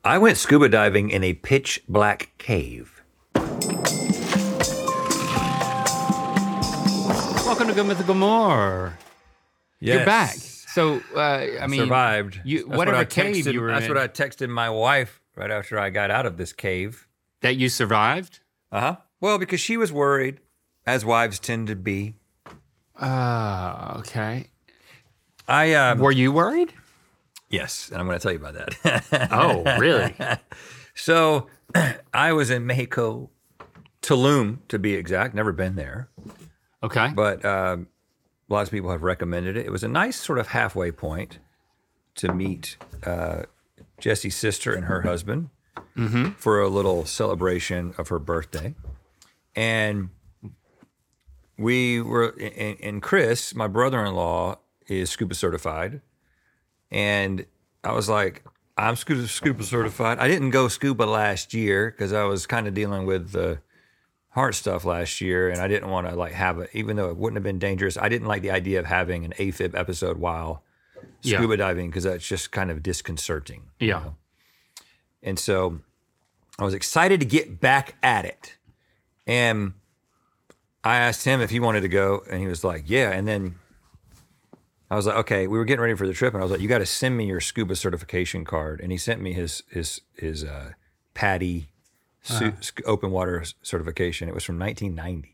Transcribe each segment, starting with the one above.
I went scuba diving in a pitch black cave. Welcome to Good Mythical More. Yes. You're back. So, I mean, survived. Whatever cave you were in. That's what I texted my wife right after I got out of this cave. That you survived? Well, because she was worried, as wives tend to be. Okay. Were you worried? Yes, and I'm going to tell you about that. Oh, really? So, I was in Mexico, Tulum to be exact. Never been there. Okay. But lots of people have recommended it. It was a nice sort of halfway point to meet Jesse's sister and her husband for a little celebration of her birthday. And we were, and Chris, my brother-in-law, is scuba certified. And I was like, I'm scuba certified. I didn't go scuba last year because I was kind of dealing with the heart stuff last year, and I didn't want to like have it, even though it wouldn't have been dangerous. I didn't like the idea of having an AFib episode while scuba diving because that's just kind of disconcerting. Yeah. You know? And so I was excited to get back at it. And I asked him if he wanted to go, and he was like, yeah. And then I was like, okay, we were getting ready for the trip, and I was like, you got to send me your scuba certification card. And he sent me his PADI open water certification. It was from 1990.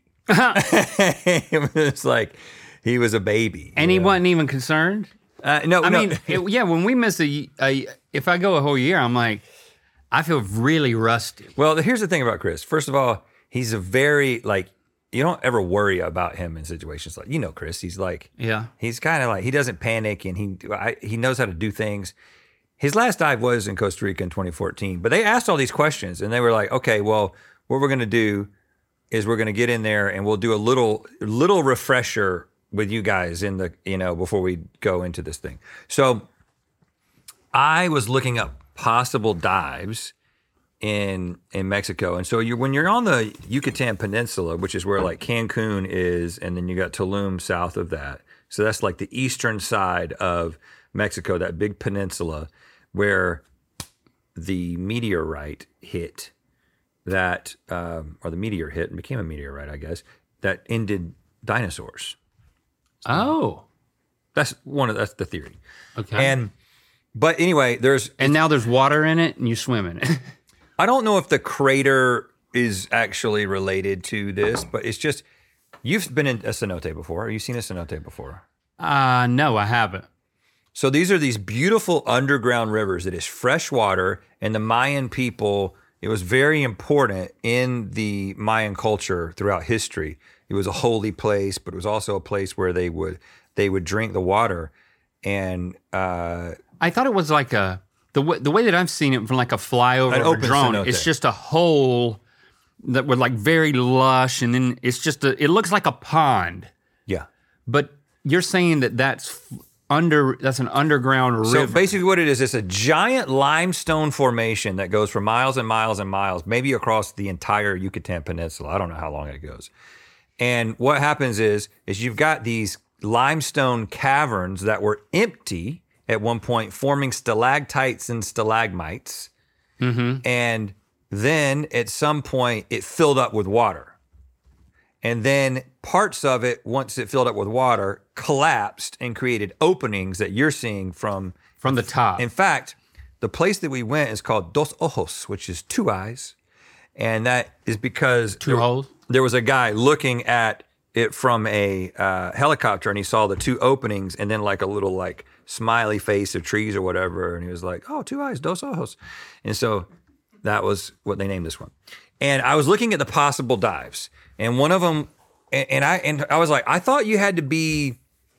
It was like he was a baby. And he wasn't even concerned? No. I mean, when we miss if I go a whole year, I'm like, I feel really rusty. Well, here's the thing about Chris. First of all, he's a very, like, you don't ever worry about him in situations like, Chris, he's like, he's kind of like, he doesn't panic, and he knows how to do things. His last dive was in Costa Rica in 2014, but they asked all these questions, and they were like, okay, well, what we're going to do is we're going to get in there and we'll do a little refresher with you guys in the, before we go into this thing. So I was looking up possible dives in Mexico. And so when you're on the Yucatan Peninsula, which is where like Cancun is, and then you got Tulum south of that. So that's like the eastern side of Mexico, that big peninsula where the meteorite hit that, or the meteor hit and became a meteorite, I guess, that ended dinosaurs. Oh. That's the theory. Okay. But anyway, now there's water in it and you swim in it. I don't know if the crater is actually related to this, but it's just, you've been in a cenote before. Have you seen a cenote before? No, I haven't. So these are these beautiful underground rivers that is fresh water, and the Mayan people, it was very important in the Mayan culture throughout history. It was a holy place, but it was also a place where they would drink the water. And I thought it was like the way that I've seen it from like a flyover of a drone. Cenote. It's just a hole that was like very lush, and then it's just it looks like a pond. Yeah, but you're saying that's an underground river. So basically what it is, it's a giant limestone formation that goes for miles and miles and miles, maybe across the entire Yucatan Peninsula. I don't know how long it goes. And what happens is you've got these limestone caverns that were empty at one point, forming stalactites and stalagmites. Mm-hmm. And then at some point it filled up with water. And then parts of it, once it filled up with water, collapsed and created openings that you're seeing from the top. In fact, the place that we went is called Dos Ojos, which is two eyes. And that is because there was a guy looking at it from a helicopter, and he saw the two openings and then like a little like smiley face of trees or whatever. And he was like, oh, two eyes, Dos Ojos. And so that was what they named this one. And I was looking at the possible dives. And one of them, and I was like, I thought you had to be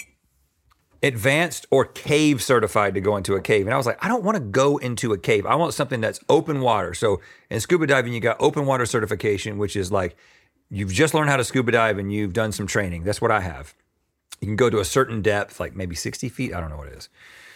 advanced or cave certified to go into a cave. And I was like, I don't want to go into a cave. I want something that's open water. So in scuba diving, you got open water certification, which is like, you've just learned how to scuba dive and you've done some training. That's what I have. You can go to a certain depth, like maybe 60 feet. I don't know what it is.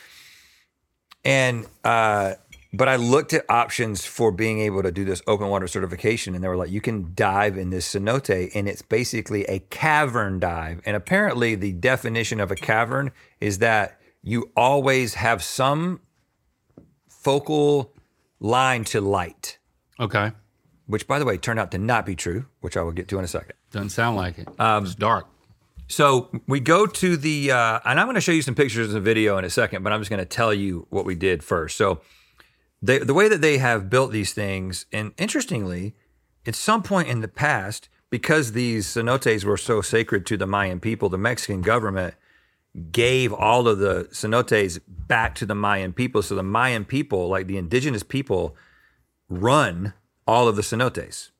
And, but I looked at options for being able to do this open water certification, and they were like, you can dive in this cenote, and it's basically a cavern dive. And apparently the definition of a cavern is that you always have some focal line to light. Okay. Which, by the way, turned out to not be true, which I will get to in a second. Doesn't sound like it. It's dark. So we go to the, and I'm going to show you some pictures and video in a second, but I'm just going to tell you what we did first. So the way that they have built these things, and interestingly, at some point in the past, because these cenotes were so sacred to the Mayan people, the Mexican government gave all of the cenotes back to the Mayan people. So the Mayan people, like the indigenous people, run all of the cenotes.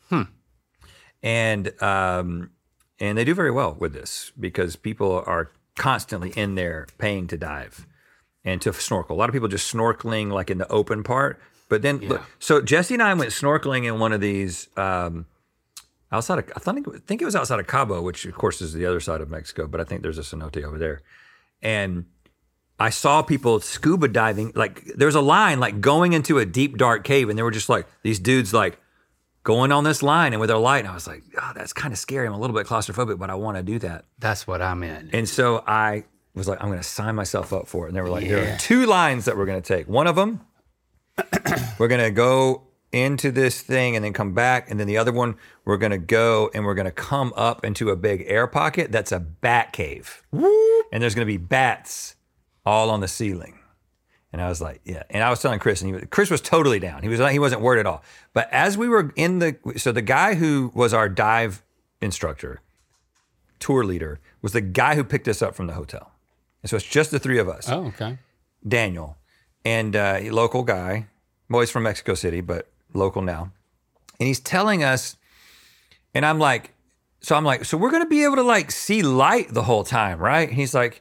And they do very well with this because people are constantly in there paying to dive and to snorkel. A lot of people just snorkeling like in the open part. But then, look, so Jesse and I went snorkeling in one of these outside of, I think it was outside of Cabo, which of course is the other side of Mexico, but I think there's a cenote over there. And I saw people scuba diving, like there's a line like going into a deep dark cave, and they were just like, these dudes like going on this line and with their light. And I was like, oh, that's kind of scary. I'm a little bit claustrophobic, but I want to do that. That's what I'm in. And so I was like, I'm going to sign myself up for it. And they were like, there are 2 lines that we're going to take. One of them, we're going to go into this thing and then come back. And then the other one, we're going to go and we're going to come up into a big air pocket. That's a bat cave. Whoop. And there's going to be bats all on the ceiling. And I was like, yeah. And I was telling Chris, and Chris was totally down. He wasn't worried at all. But as we were so the guy who was our dive instructor, tour leader, was the guy who picked us up from the hotel. And so it's just the 3 of us. Oh, okay. Daniel, and local guy, well, he's from Mexico City, but local now. And he's telling us, and I'm like, so we're going to be able to like see light the whole time, right? And he's like,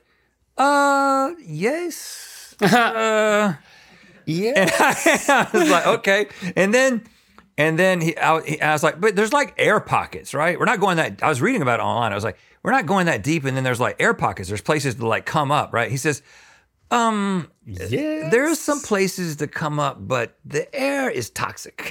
yes. Yeah. And I was like, okay. And then I was like, but there's like air pockets, right? We're not going that, I was reading about it online. I was like, we're not going that deep. And then there's like air pockets. There's places to like come up, right? He says, yes. There's some places to come up, but the air is toxic.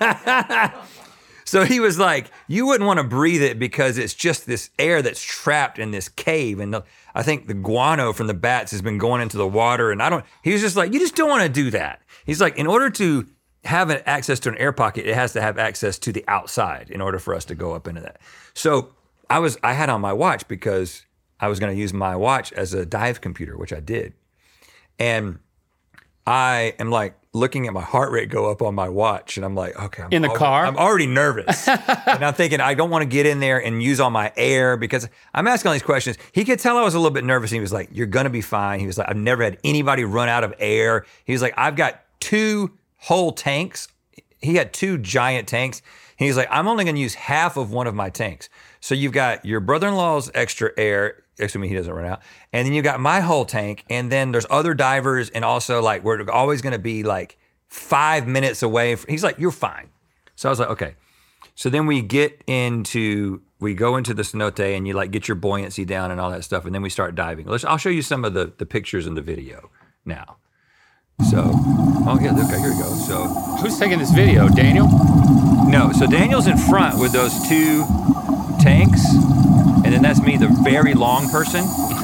So he was like, you wouldn't want to breathe it because it's just this air that's trapped in this cave. And I think the guano from the bats has been going into the water. And he was just like, you just don't want to do that. He's like, in order to have access to an air pocket, it has to have access to the outside in order for us to go up into that. So I had on my watch because I was going to use my watch as a dive computer, which I did. And I am like looking at my heart rate go up on my watch, and I'm like, okay, car? I'm already nervous. And I'm thinking, I don't want to get in there and use all my air because I'm asking all these questions. He could tell I was a little bit nervous, and he was like, you're going to be fine. He was like, I've never had anybody run out of air. He was like, I've got 2 whole tanks. He had 2 giant tanks. And he's like, I'm only going to use half of one of my tanks. So you've got your brother-in-law's extra air, assuming he doesn't run out. And then you got my whole tank. And then there's other divers. And also like, we're always going to be like 5 minutes away. He's like, you're fine. So I was like, okay. So then we go into the cenote and you like get your buoyancy down and all that stuff. And then we start diving. I'll show you some of the pictures in the video now. So, oh yeah, okay, here we go. So who's taking this video, Daniel? No, so Daniel's in front with those 2 tanks. And then that's me, the very long person.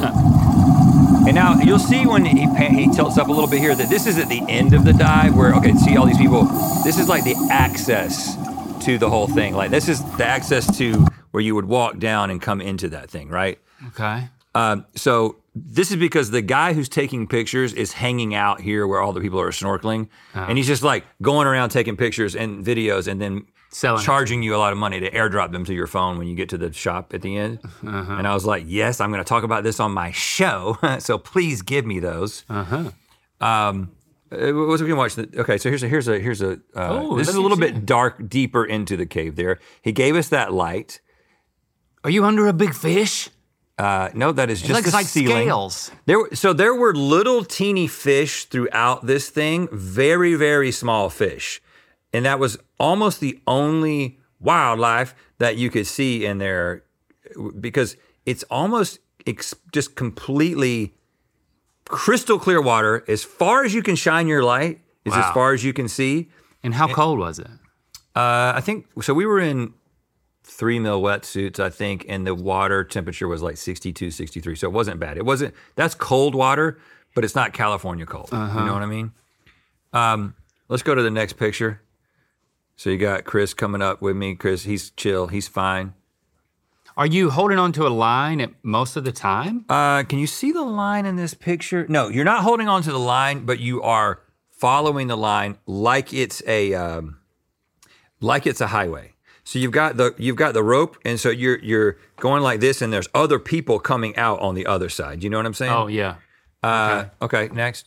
And now you'll see when he tilts up a little bit here that this is at the end of the dive where, okay, see all these people. This is like the access to the whole thing. Like this is the access to where you would walk down and come into that thing, right? Okay. So this is because the guy who's taking pictures is hanging out here where all the people are snorkeling. And he's just like going around taking pictures and videos and then charging you a lot of money to airdrop them to your phone when you get to the shop at the end. And I was like, yes, I'm going to talk about this on my show. So please give me those. What we can watch? Okay, so here's a this is a little bit deeper into the cave there. He gave us that light. Are you under a big fish? No, that is just it looks the like ceiling. Scales. There were little teeny fish throughout this thing, very, very small fish. And that was almost the only wildlife that you could see in there because it's almost just completely crystal clear water. As far as you can shine your light is as far as you can see. And how cold was it? I think, so we were in 3 mil wetsuits, I think, and the water temperature was like 62, 63. So it wasn't bad. That's cold water, but it's not California cold. You know what I mean? Let's go to the next picture. So you got Chris coming up with me. Chris, he's chill. He's fine. Are you holding on to a line at most of the time? Can you see the line in this picture? No, you're not holding on to the line, but you are following the line like it's a highway. So you've got the rope, and so you're going like this, and there's other people coming out on the other side. You know what I'm saying? Oh yeah. Okay, next.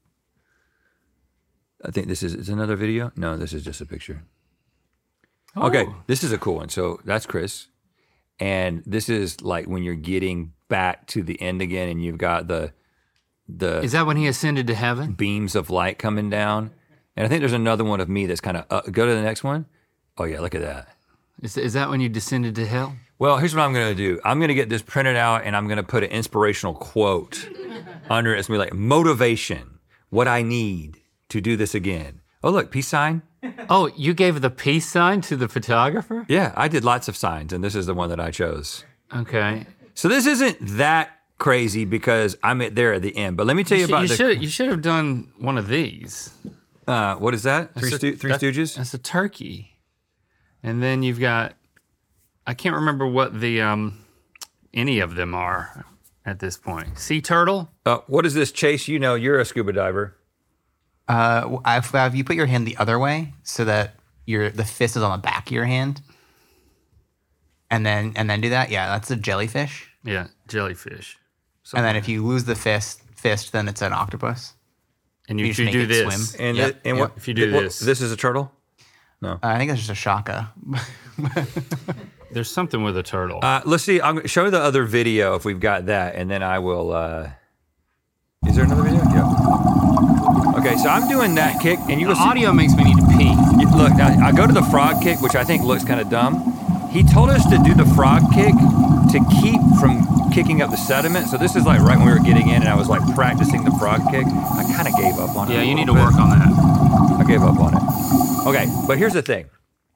I think it's another video. No, this is just a picture. Oh. Okay, this is a cool one. So that's Chris, and this is like when you're getting back to the end again, and you've got the. Is that when he ascended to heaven? Beams of light coming down, and I think there's another one of me that's kind of go to the next one. Oh yeah, look at that. Is that when you descended to hell? Well, here's what I'm going to do. I'm going to get this printed out, and I'm going to put an inspirational quote under it. It's going to be like, motivation, what I need to do this again. Oh, look, peace sign. Oh, you gave the peace sign to the photographer? Yeah, I did lots of signs, and this is the one that I chose. Okay. So this isn't that crazy because I'm there at the end. But let me tell you about this. You should have done one of these. What is that? Three Stooges? That's a turkey. And then you've got, I can't remember what the any of them are at this point. Sea turtle? What is this, Chase? You know, you're a scuba diver. Have you put your hand the other way so that the fist is on the back of your hand, and then do that? Yeah, that's a jellyfish. Yeah, jellyfish. And then if you lose the fist, then it's an octopus. And you do this. Swim. And what if you do this? This is a turtle? No. I think that's just a shaka. There's something with a turtle. Let's see. I'm going to show the other video if we've got that, and then I will. Is there another video? Yeah. Okay, so I'm doing that kick, and you the audio makes me need to pee. Look, now I go to the frog kick, which I think looks kind of dumb. He told us to do the frog kick to keep from kicking up the sediment. So this is like right when we were getting in, and I was like practicing the frog kick. I kind of gave up on it. Yeah, you need to work on that. I gave up on it. Okay, but here's the thing.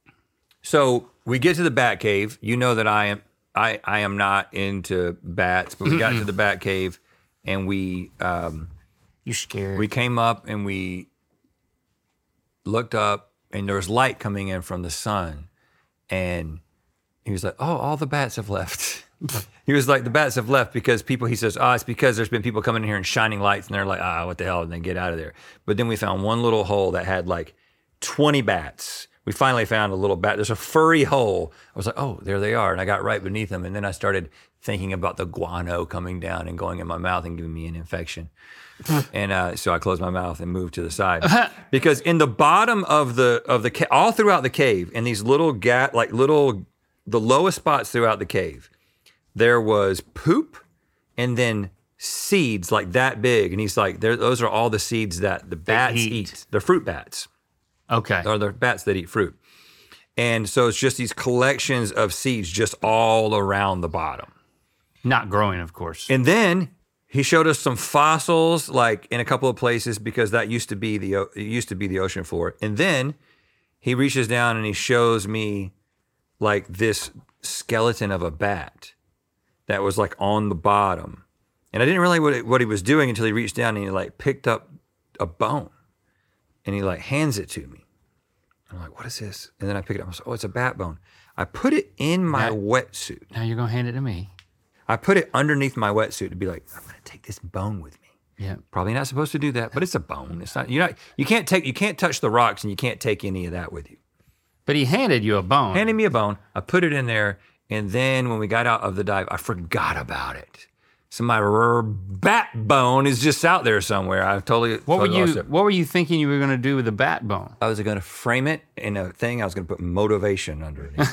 So we get to the bat cave. You know that I am not into bats, but we got to the bat cave, and we you're scared. We came up and we looked up, and there was light coming in from the sun, and he was like, "Oh, all the bats have left." He was like, "The bats have left because people." He says, "Oh, it's because there's been people coming in here and shining lights, and they're like, what the hell?" And they get out of there. But then we found one little hole that had like 20 bats. We finally found a little bat. There's a furry hole. I was like, oh, there they are. And I got right beneath them. And then I started thinking about the guano coming down and going in my mouth and giving me an infection. And so I closed my mouth and moved to the side. Because in the bottom of the all throughout the cave, in these little the lowest spots throughout the cave, there was poop and then seeds like that big. And he's like, those are all the seeds that the bats eat. They're fruit bats. Okay. Or they're bats that eat fruit. And so it's just these collections of seeds just all around the bottom. Not growing, of course. And then he showed us some fossils, like in a couple of places, because that used to be the ocean floor. And then he reaches down and he shows me like this skeleton of a bat that was like on the bottom. And I didn't realize what he was doing until he reached down and he like picked up a bone. And he like hands it to me. I'm like, what is this? And then I pick it up. I was like, oh, it's a bat bone. I put it in my wetsuit. Now you're going to hand it to me. I put it underneath my wetsuit to be like, I'm going to take this bone with me. Yeah. Probably not supposed to do that, but it's a bone. It's not, you can't touch the rocks and you can't take any of that with you. But he handed you a bone. Handed me a bone. I put it in there. And then when we got out of the dive, I forgot about it. So my bat bone is just out there somewhere. I totally lost it. What were you thinking you were going to do with the bat bone? I was going to frame it in a thing. I was going to put motivation underneath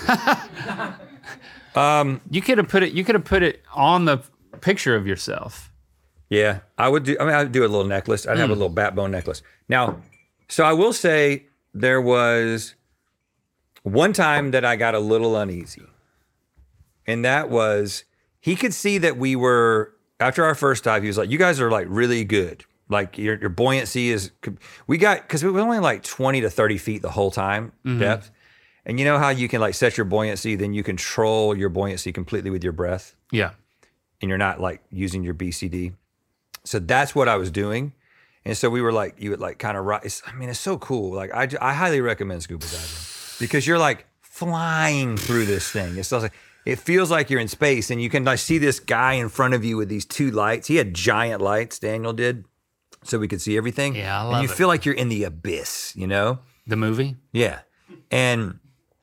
it. You could have put it on the picture of yourself. Yeah, I would do. I mean, I'd do a little necklace. I'd have a little bat bone necklace. Now, so I will say there was one time that I got a little uneasy, and that was. He could see that we were, after our first dive, he was like, you guys are like really good. Like your buoyancy is, because we were only like 20 to 30 feet the whole time depth. And you know how you can like set your buoyancy, then you control your buoyancy completely with your breath? Yeah. And you're not like using your BCD. So that's what I was doing. And so we were like, you would like kind of rise. I mean, it's so cool. Like I highly recommend scuba diving because you're like flying through this thing. It feels like you're in space, and you can like see this guy in front of you with these 2 lights. He had giant lights, Daniel did, so we could see everything. Yeah, I love it. And you feel like you're in the abyss, you know? The movie? Yeah. And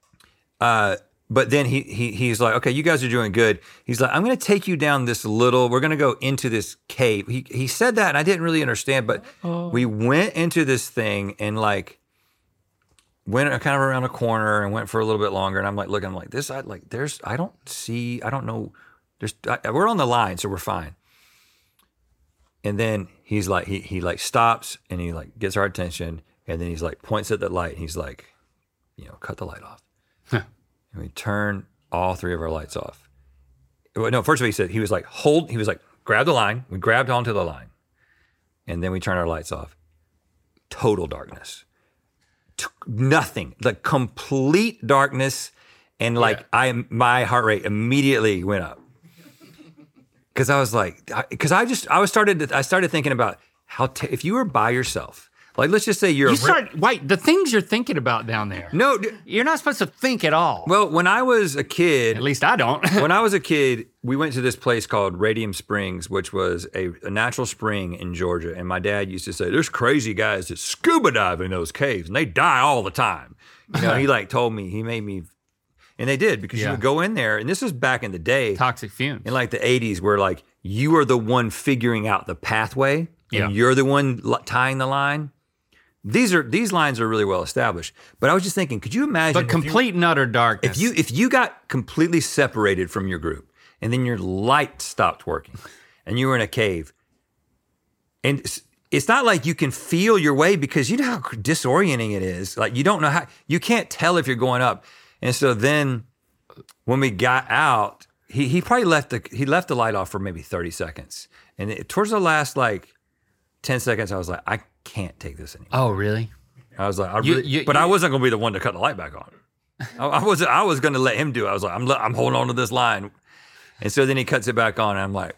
but then he's like, okay, you guys are doing good. He's like, I'm going to take you down this we're going to go into this cave. He said that, and I didn't really understand, but we went into this thing and like went kind of around a corner and went for a little bit longer. And I'm like, look, I'm like this. I don't know. We're on the line, so we're fine. And then he's like, he like stops and he like gets our attention, and then he's like points at the light and he's like, cut the light off. And we turn all 3 of our lights off. No, first of all, he was like, grab the line. We grabbed onto the line. And then we turned our lights off. Total darkness. Nothing. The complete darkness. And like, my heart rate immediately went up. Because I was like, I started thinking about if you were by yourself, like, let's just say the things you're thinking about down there. No. You're not supposed to think at all. Well, when I was a kid. At least I don't. When I was a kid, we went to this place called Radium Springs, which was a natural spring in Georgia. And my dad used to say, there's crazy guys that scuba dive in those caves, and they die all the time. He like told me, he made me. And they did, because you would go in there, and this was back in the day. Toxic fumes. In like the 80s, where like you are the one figuring out the pathway, and you're the one tying the line. These lines are really well established, but I was just thinking, could you imagine? But complete and utter darkness. If you got completely separated from your group, and then your light stopped working, and you were in a cave, and it's not like you can feel your way, because you know how disorienting it is. Like you don't know you can't tell if you're going up, and so then when we got out, he probably left the light off for maybe 30 seconds, and towards the last like 10 seconds, I was like, I can't take this anymore. Oh, really? I was like, I wasn't going to be the one to cut the light back on. I was going to let him do it. I was like, I'm holding on to this line. And so then he cuts it back on, and I'm like,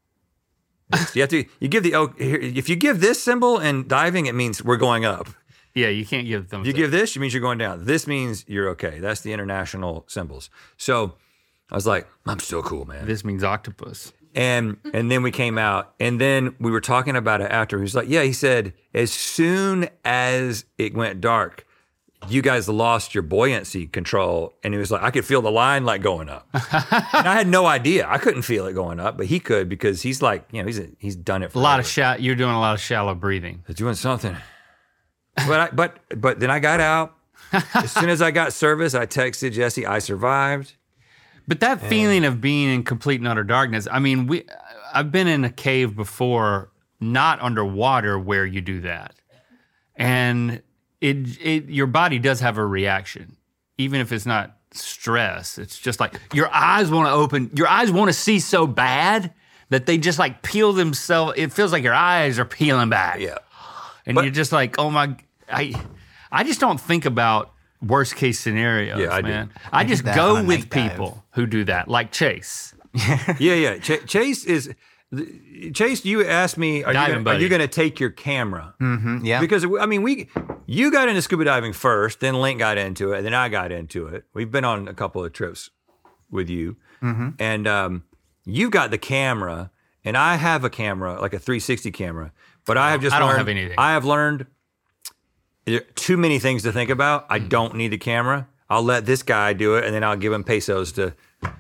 if you give this symbol in diving, it means we're going up. Yeah, you can't give them. If you give this, it means you're going down. This means you're okay. That's the international symbols. So I was like, I'm still cool, man. This means octopus. And then we came out, and then we were talking about it after. He was like, he said, as soon as it went dark, you guys lost your buoyancy control. And he was like, I could feel the line like going up. And I had no idea. I couldn't feel it going up, but he could, because he's like, he's done it forever. You're doing a lot of shallow breathing. He's doing something. But then I got out. As soon as I got service, I texted Jesse, I survived. But that feeling of being in complete and utter darkness, I mean, I've been in a cave before, not underwater, where you do that. And your body does have a reaction, even if it's not stress. It's just like your eyes want to open, your eyes want to see so bad that they just like peel themselves. It feels like your eyes are peeling back. Yeah. And you're just like, oh my, I just don't think about worst case scenarios, man. I just go with people who do that, like Chase. Yeah. Chase, you asked me, are you going to take your camera? Mm-hmm, yeah. Because, I mean, you got into scuba diving first, then Link got into it, and then I got into it. We've been on a couple of trips with you. Mm-hmm. And you've got the camera, and I have a camera, like a 360 camera. But I don't have anything. I have learned too many things to think about. I don't need a camera. I'll let this guy do it, and then I'll give him pesos to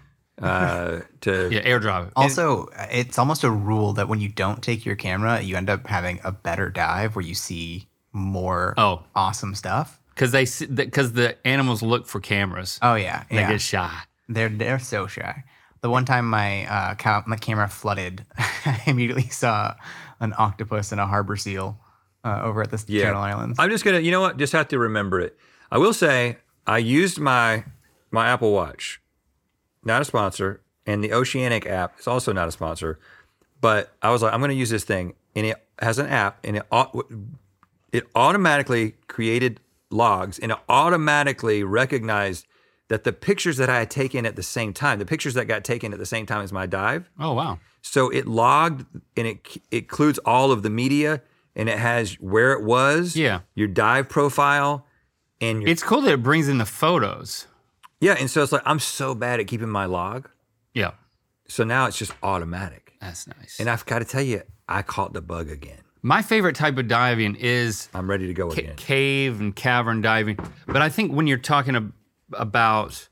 airdrop it. Also, it's almost a rule that when you don't take your camera, you end up having a better dive where you see more awesome stuff. Because the animals look for cameras. Oh yeah, they get shy. They're so shy. The one time my camera flooded, I immediately saw an octopus and a harbor seal over at the Channel Islands. I'm just gonna, just have to remember it. I will say I used my Apple Watch, not a sponsor, and the Oceanic app is also not a sponsor. But I was like, I'm gonna use this thing, and it has an app, and it automatically created logs, and it automatically recognized that the pictures that I had taken at the same time, the pictures that got taken at the same time as my dive. Oh, wow. So it logged, and it includes all of the media, and it has where it was, your dive profile, and it's cool that it brings in the photos. Yeah, and so it's like I'm so bad at keeping my log. Yeah. So now it's just automatic. That's nice. And I've got to tell you, I caught the bug again. My favorite type of diving is I'm ready to go again. Cave and cavern diving. But I think when you're talking about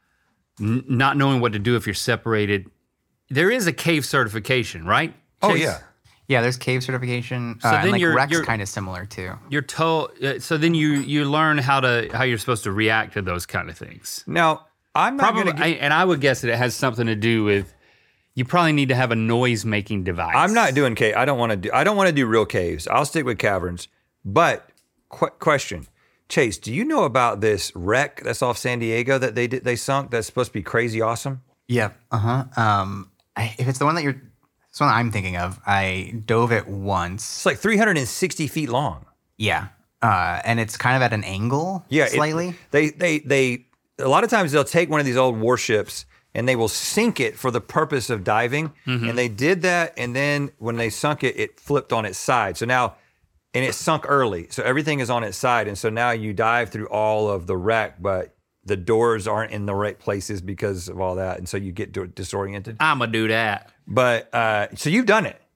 not knowing what to do if you're separated, there is a cave certification, right? Oh, Chase? yeah. Yeah, there's cave certification. So then and like you're kind of similar too. You're told. So then you learn how you're supposed to react to those kind of things. Now, I'm not going to... And I would guess that it has something to do with, you probably need to have a noise-making device. I'm not doing cave. I don't want to do real caves. I'll stick with caverns. But question, Chase, do you know about this wreck that's off San Diego that they sunk? That's supposed to be crazy awesome. Yeah. If it's the one it's the one I'm thinking of, I dove it once. It's like 360 feet long. Yeah. And it's kind of at an angle. Yeah, slightly. They a lot of times they'll take one of these old warships and they will sink it for the purpose of diving. Mm-hmm. And they did that, and then when they sunk it, it flipped on its side. So now, and it sunk early, so everything is on its side. And so now you dive through all of the wreck, but the doors aren't in the right places because of all that. And so you get disoriented. I'm going to do that. But, so you've done it.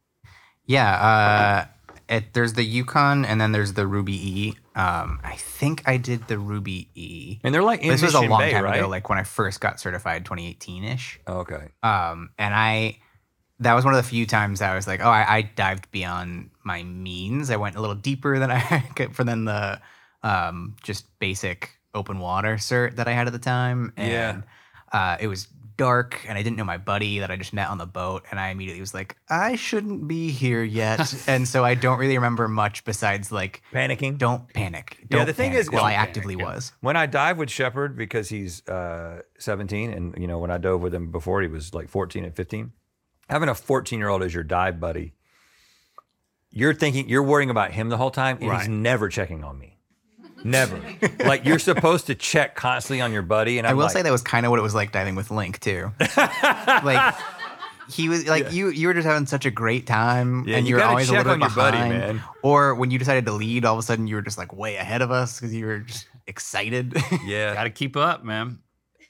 Yeah. There's the Yukon and then there's the Ruby E. I think I did the Ruby E. And they're like in This was a long Bay, time right? ago, like when I first got certified, 2018-ish. Oh, okay. And that was one of the few times I was like, oh, I dived beyond my means. I went a little deeper than I could for the just basic open water cert that I had at the time. And it was dark, and I didn't know my buddy that I just met on the boat, and I immediately was like, I shouldn't be here yet. And so I don't really remember much besides like panicking. Don't panic. Don't the thing is, well, I actively was. When I dive with Shepard, because he's 17, and when I dove with him before, he was like 14 and 15. Having a 14-year-old as your dive buddy, you're worrying about him the whole time, and he's never checking on me. Never. Like, you're supposed to check constantly on your buddy. And I will say that was kind of what it was like diving with Link too. Like, he was like, you were just having such a great time, and you were always a little bit behind. Buddy, man. Or when you decided to lead, all of a sudden you were just like way ahead of us because you were just excited. Yeah, got to keep up, man.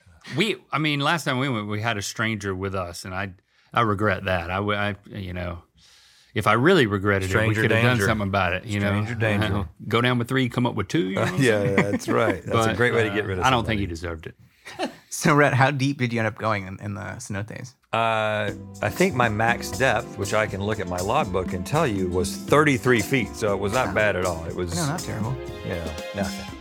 Last time we went, we had a stranger with us, and I regret that. If I really regretted it, we could have done something about it. Stranger danger. Go down with 3, come up with 2. You know yeah, that's right. That's a great way to get rid of somebody. I don't think you deserved it. So, Rhett, how deep did you end up going in the cenotes? I think my max depth, which I can look at my logbook and tell you, was 33 feet. So it was not bad at all. It was not terrible. Nothing.